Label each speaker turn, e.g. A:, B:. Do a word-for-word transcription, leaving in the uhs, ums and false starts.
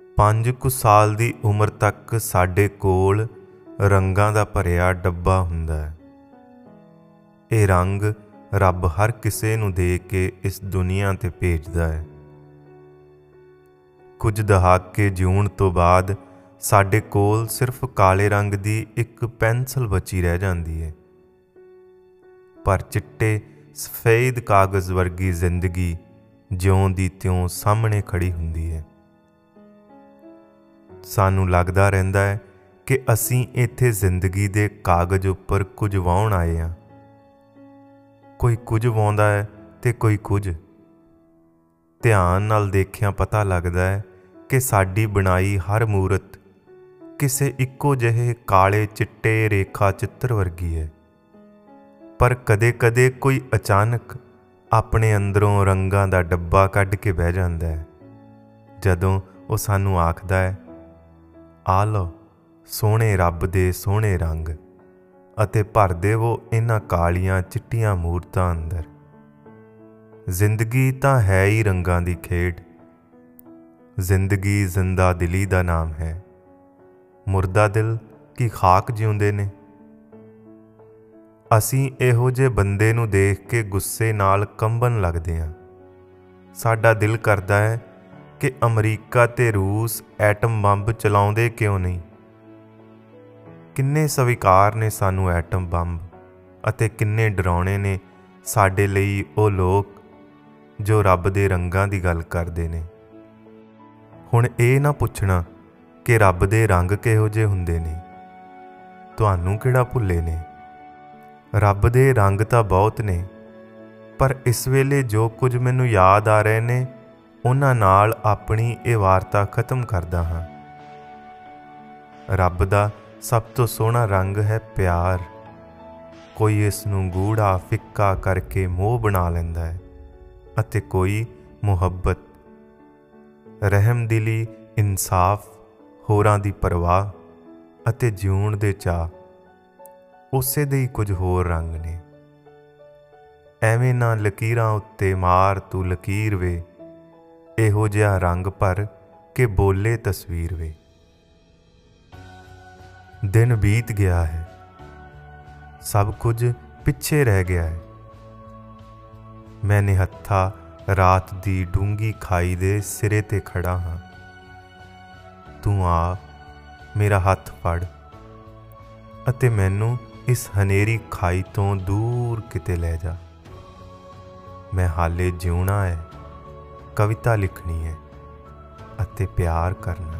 A: ਪੰਜ ਕੁ ਸਾਲ ਦੀ ਉਮਰ ਤੱਕ ਸਾਡੇ ਕੋਲ ਰੰਗਾਂ ਦਾ ਭਰਿਆ ਡੱਬਾ ਹੁੰਦਾ ਹੈ। ਇਹ ਰੰਗ ਰੱਬ ਹਰ ਕਿਸੇ ਨੂੰ ਦੇ ਕੇ ਇਸ ਦੁਨੀਆ 'ਤੇ ਭੇਜਦਾ ਹੈ। ਕੁਝ ਦਹਾਕੇ ਜਿਉਣ ਤੋਂ ਬਾਅਦ ਸਾਡੇ ਕੋਲ ਸਿਰਫ ਕਾਲੇ ਰੰਗ ਦੀ ਇੱਕ ਪੈਨਸਲ ਬਚੀ ਰਹਿ ਜਾਂਦੀ ਹੈ। ਪਰ ਚਿੱਟੇ ਸਫੈਦ ਕਾਗਜ਼ ਵਰਗੀ ਜ਼ਿੰਦਗੀ ਜਿਉਂ ਦੀ ਤਿਉਂ ਸਾਹਮਣੇ ਖੜੀ ਹੁੰਦੀ ਹੈ। ਸਾਨੂੰ ਲੱਗਦਾ ਰਹਿੰਦਾ ਹੈ ਕਿ ਅਸੀਂ ਇੱਥੇ ਜ਼ਿੰਦਗੀ ਦੇ ਕਾਗਜ਼ ਉੱਪਰ ਕੁਝ ਵਾਹੁਣ ਆਏ ਹਾਂ। ਕੋਈ ਕੁਝ ਵਾਹੁੰਦਾ ਹੈ ਤੇ ਕੋਈ ਕੁਝ। ਧਿਆਨ ਨਾਲ ਦੇਖਿਆਂ ਪਤਾ ਲੱਗਦਾ ਹੈ ਕਿ ਸਾਡੀ ਬਣਾਈ ਹਰ ਮੂਰਤ ਕਿਸੇ ਇੱਕੋ ਜਿਹੇ ਕਾਲੇ ਚਿੱਟੇ ਰੇਖਾ ਚਿੱਤਰ ਵਰਗੀ ਹੈ। ਪਰ ਕਦੇ-ਕਦੇ ਕੋਈ ਅਚਾਨਕ ਆਪਣੇ ਅੰਦਰੋਂ ਰੰਗਾਂ ਦਾ ਡੱਬਾ ਕੱਢ ਕੇ ਬਹਿ ਜਾਂਦਾ ਹੈ। ਜਦੋਂ ਉਹ ਸਾਨੂੰ ਆਖਦਾ ਹੈ, ਆ ਲਓ ਸੋਹਣੇ ਰੱਬ ਦੇ ਸੋਹਣੇ ਰੰਗ, ਅਤੇ ਭਰ ਦੇਵੋ ਇਹਨਾਂ ਕਾਲੀਆਂ ਚਿੱਟੀਆਂ ਮੂਰਤਾਂ ਅੰਦਰ। ਜ਼ਿੰਦਗੀ ਤਾਂ ਹੈ ਹੀ ਰੰਗਾਂ ਦੀ ਖੇਡ। ਜ਼ਿੰਦਗੀ ਜ਼ਿੰਦਾ ਦਿਲੀ ਦਾ ਨਾਮ ਹੈ। ਮੁਰਦਾ ਦਿਲ ਕੀ ਖਾਕ ਜਿਉਂਦੇ ਨੇ। ਅਸੀਂ ਇਹੋ ਜਿਹੇ ਬੰਦੇ ਨੂੰ ਦੇਖ ਕੇ ਗੁੱਸੇ ਨਾਲ ਕੰਬਣ ਲੱਗਦੇ ਹਾਂ। ਸਾਡਾ ਦਿਲ ਕਰਦਾ ਹੈ ਕਿ ਅਮਰੀਕਾ ਤੇ ਰੂਸ ਐਟਮ ਬੰਬ ਚਲਾਉਂਦੇ ਕਿਉਂ ਨਹੀਂ। ਕਿੰਨੇ ਸਵੀਕਾਰ ਨੇ ਸਾਨੂੰ ਐਟਮ ਬੰਬ, ਅਤੇ ਕਿੰਨੇ ਡਰਾਉਣੇ ਨੇ ਸਾਡੇ ਲਈ ਉਹ ਲੋਕ ਜੋ ਰੱਬ ਦੇ ਰੰਗਾਂ ਦੀ ਗੱਲ ਕਰਦੇ ਨੇ। ਹੁਣ ਇਹ ਨਾ ਪੁੱਛਣਾ ਕਿ ਰੱਬ ਦੇ ਰੰਗ ਕਿਹੋ ਜਿਹੇ ਹੁੰਦੇ ਨੇ। ਤੁਹਾਨੂੰ ਕਿਹੜਾ ਭੁੱਲੇ ਨੇ। ਰੱਬ ਦੇ ਰੰਗ ਤਾਂ ਬਹੁਤ ਨੇ, ਪਰ ਇਸ ਵੇਲੇ ਜੋ ਕੁਝ ਮੈਨੂੰ ਯਾਦ ਆ ਰਹੇ ਨੇ ਉਹਨਾਂ ਨਾਲ ਆਪਣੀ ਇਹ ਵਾਰਤਾ ਖਤਮ ਕਰਦਾ ਹਾਂ। ਰੱਬ ਦਾ ਸਭ ਤੋਂ ਸੋਹਣਾ ਰੰਗ ਹੈ ਪਿਆਰ। ਕੋਈ ਇਸ ਨੂੰ ਗੂੜਾ ਫਿੱਕਾ ਕਰਕੇ ਮੋਹ ਬਣਾ ਲੈਂਦਾ ਹੈ, ਅਤੇ ਕੋਈ ਮੁਹੱਬਤ, ਰਹਿਮਦਿਲੀ, ਇਨਸਾਫ, ਹੋਰਾਂ ਦੀ ਪਰਵਾਹ ਅਤੇ ਜਿਉਣ ਦੇ ਚਾਅ। ਉਸੇ ਦੇ ਹੀ ਕੁਝ ਹੋਰ ਰੰਗ ਨੇ। ਐਵੇਂ ਨਾ ਲਕੀਰਾਂ ਉੱਤੇ ਮਾਰ ਤੂੰ ਲਕੀਰ ਵੇ, ਇਹੋ ਜਿਹਾ ਰੰਗ ਭਰ ਕੇ ਬੋਲੇ ਤਸਵੀਰ ਵੇ। ਦਿਨ ਬੀਤ ਗਿਆ ਹੈ, ਸਭ ਕੁਝ ਪਿੱਛੇ ਰਹਿ ਗਿਆ ਹੈ। ਮੈਂ ਨਿਹੱਥਾ ਰਾਤ ਦੀ ਡੂੰਘੀ ਖਾਈ ਦੇ ਸਿਰੇ 'ਤੇ ਖੜਾ ਹਾਂ। ਤੂੰ ਆ ਮੇਰਾ ਹੱਥ ਫੜ ਅਤੇ ਮੈਨੂੰ ਇਸ ਹਨੇਰੀ ਖਾਈ ਤੋਂ ਦੂਰ ਕਿਤੇ ਲੈ ਜਾ। ਮੈਂ ਹਾਲੇ ਜਿਉਣਾ ਹੈ, ਕਵਿਤਾ ਲਿਖਣੀ ਹੈ ਅਤੇ ਪਿਆਰ ਕਰਨਾ।